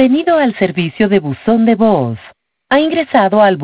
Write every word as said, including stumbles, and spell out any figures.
Bienvenido al servicio de buzón de voz. Ha ingresado al